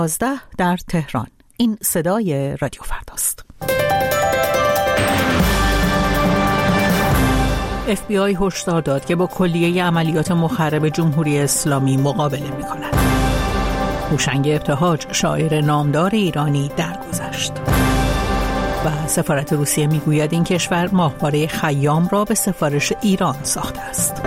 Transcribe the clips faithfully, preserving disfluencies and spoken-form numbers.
یازده در تهران. این صدای رادیو فرداست. اف بی آی هشدار داد که با کلیه عملیات مخرب جمهوری اسلامی مقابله می‌کند. هوشنگ ابتهاج شاعر نامدار ایرانی درگذشت. و سفارت روسیه میگوید این کشور ماهواره خیام را به سفارش ایران ساخته است.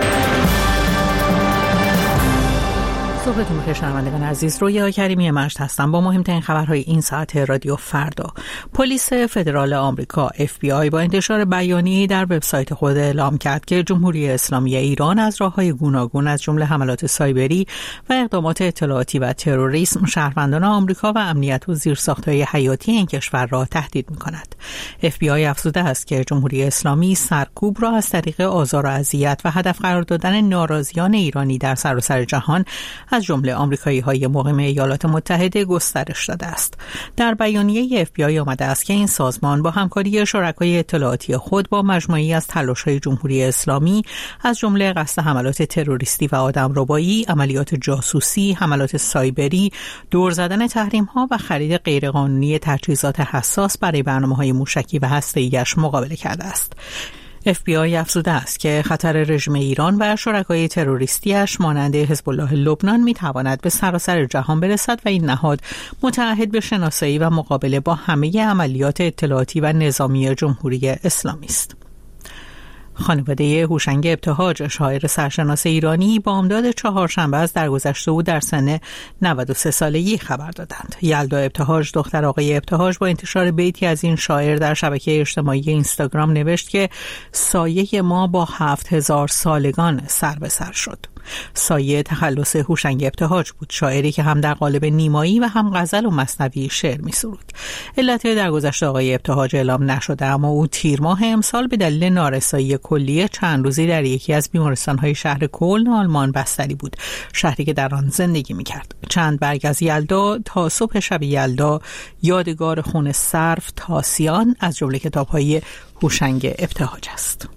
صبحتون بخیر شنوندگان عزیز، رویا کریمی مجد هستم با مهمترین خبرهای این ساعت رادیو فردا. پلیس فدرال آمریکا اف بی آی با انتشار بیانیه‌ای در وبسایت خود اعلام کرد که جمهوری اسلامی ایران از راه‌های گوناگون از جمله حملات سایبری و اقدامات اطلاعاتی و تروریسم شهروندان آمریکا و امنیت و زیرساخت‌های حیاتی این کشور را تهدید می‌کند. اف بی آی افزوده است که جمهوری اسلامی سرکوب را از طریق آزار و اذیت و هدف قرار دادن ناراضیان ایرانی در سراسر جهان از جمله آمریکایی‌های مقیم ایالات متحده گسترش داده است. در بیانیه اف بی آی آمده است که این سازمان با همکاری شرکای اطلاعاتی خود با مجموعه‌ای از تلاش‌های جمهوری اسلامی از جمله قصد حملات تروریستی و آدمربایی، عملیات جاسوسی، حملات سایبری، دور زدن تحریم‌ها و خرید غیرقانونی تجهیزات حساس برای برنامه‌های موشکی و هسته‌ای‌اش مقابله کرده است. اف بی آی افزوده است که خطر رژیم ایران و شرکای تروریستیش مانند حزب الله لبنان میتواند به سراسر جهان برسد و این نهاد متعهد به شناسایی و مقابله با همه عملیات اطلاعاتی و نظامی جمهوری اسلامی است. خانواده هوشنگ ابتهاج شاعر سرشناس ایرانی بامداد چهارشنبه از درگذشت او در سن نود و سه سالگی خبر دادند. یلدا ابتهاج دختر آقای ابتهاج با انتشار بیتی از این شاعر در شبکه اجتماعی اینستاگرام نوشت که سایه ما با هفت هزار سالگان سر به سر شد. سایه تخلص هوشنگ ابتهاج بود، شاعری که هم در قالب نیمایی و هم غزل و مثنوی شعر می سرود. علت درگذشت آقای ابتهاج اعلام نشده، اما او تیر ماه امسال به دلیل نارسایی کلیه چند روزی در یکی از بیمارستان‌های شهر کلن آلمان بستری بود، شهری که در آن زندگی می‌کرد. چند برگ از یلدا تا صبح شب یلدا، یادگار خون سرف تاسیان از جمله کتاب‌های هوشنگ ابتهاج است.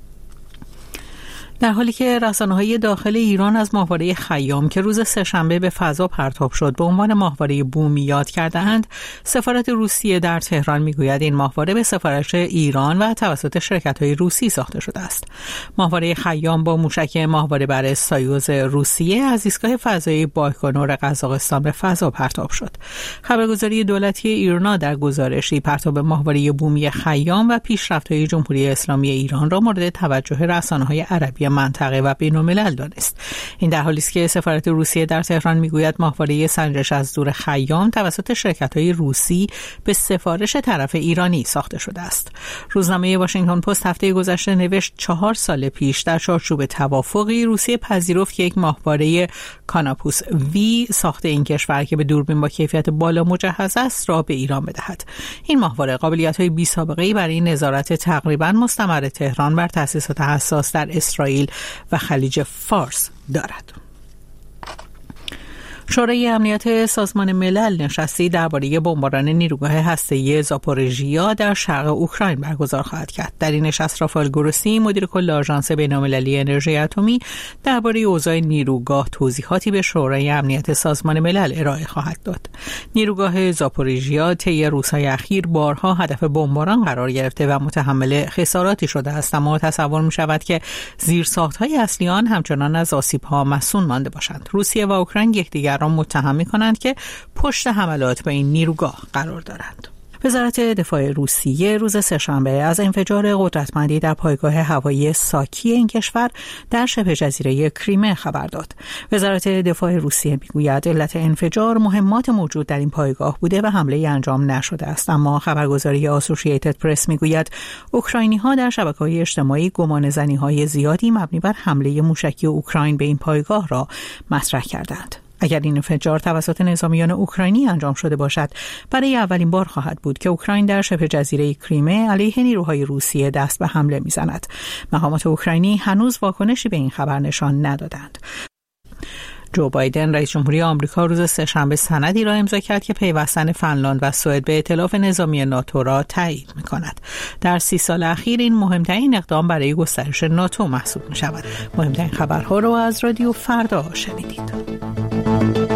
در حالی که رسانه‌های داخل ایران از ماهواره خیام که روز سه‌شنبه به فضا پرتاب شد به عنوان ماهواره بومی یاد کرده‌اند، سفارت روسیه در تهران میگوید این ماهواره به سفارش ایران و توسط شرکت‌های روسی ساخته شده است. ماهواره خیام با موشک ماهواره بر سایوز روسیه از ایستگاه فضایی بایکنور قزاقستان به فضا پرتاب شد. خبرگزاری دولتی ایرنا در گزارشی پرتاب ماهواره بومی خیام و پیشرفت‌های جمهوری اسلامی ایران را مورد توجه رسانه‌های عربی منطقه و بین‌الملل دانست. این در حالی است که سفارت روسیه در تهران میگوید ماهواره سنجش از دور خیام توسط شرکت‌های روسی به سفارش طرف ایرانی ساخته شده است. روزنامه واشنگتن پست هفته گذشته نوشت چهار سال پیش در چارچوب توافقی روسیه پذیرفت که یک ماهواره کاناپوس وی ساخته این کشور که به دوربین با کیفیت بالا مجهز است را به ایران بدهد. این ماهواره قابلیت‌های بی‌سابقه‌ای برای نظارت تقریباً مستمر تهران بر تأسیسات حساس در اسرائیل و خلیج فارس دارد. شورای امنیت سازمان ملل نشستی درباره بمباران نیروگاه هسته‌ای زاپوریژیا در شرق اوکراین برگزار خواهد کرد. در این نشست رافائل گروسی مدیر کل آژانس بین‌المللی انرژی اتمی درباره اوضاع نیروگاه توضیحاتی به شورای امنیت سازمان ملل ارائه خواهد داد. نیروگاه زاپوریژیا طی روزهای اخیر بارها هدف بمباران قرار گرفته و متحمل خساراتی شده است، اما تصور می‌شود که زیرساخت‌های اصلی آن همچنان از آسیب‌ها مصون مانده باشند. روسیه و اوکراین یکدیگر را متهم می‌کنند که پشت حملات به این نیروگاه قرار دارند. وزارت دفاع روسیه روز سه‌شنبه از انفجار قدرتمندی در پایگاه هوایی ساکی این کشور در شبه جزیره کریمه خبر داد. وزارت دفاع روسیه میگوید علت انفجار مهمات موجود در این پایگاه بوده و حمله انجام نشده است، اما خبرگزاری آسوشییتد پرس میگوید اوکراینی‌ها در شبکه‌های اجتماعی گمانه‌زنی‌های زیادی مبنی بر حمله موشکی اوکراین به این پایگاه را مطرح کردند. اگر این انفجار توسط نظامیان اوکراینی انجام شده باشد، برای اولین بار خواهد بود که اوکراین در شبه جزیره کریمه علیه نیروهای روسیه دست به حمله می‌زند. مقامات اوکراینی هنوز واکنشی به این خبر نشان ندادند. جو بایدن رئیس جمهوری آمریکا روز سه‌شنبه سندی را امضا کرد که پیوستن فنلاند و سوئد به ائتلاف نظامی ناتو را تایید می‌کند. در سی سال اخیر این مهمترین اقدام برای گسترش ناتو محسوب می‌شود. مهمترین خبرها را از رادیو فردا شنیدید.